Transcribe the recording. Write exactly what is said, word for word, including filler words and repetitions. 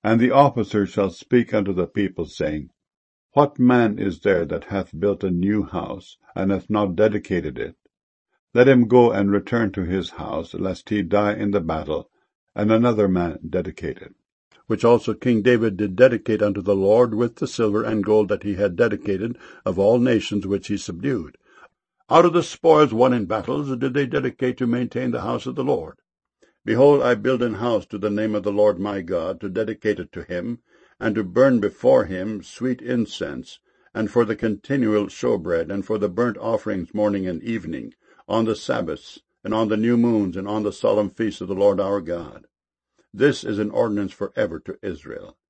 And the officer shall speak unto the people, saying, What man is there that hath built a new house, and hath not dedicated it? Let him go and return to his house, lest he die in the battle, and another man dedicate it. Which also King David did dedicate unto the Lord with the silver and gold that he had dedicated of all nations which he subdued. Out of the spoils won in battles did they dedicate to maintain the house of the Lord. Behold, I build an house to the name of the Lord my God, to dedicate it to him, and to burn before him sweet incense, and for the continual showbread, and for the burnt offerings morning and evening, on the Sabbaths, and on the new moons, and on the solemn feasts of the Lord our God. This is an ordinance for ever to Israel.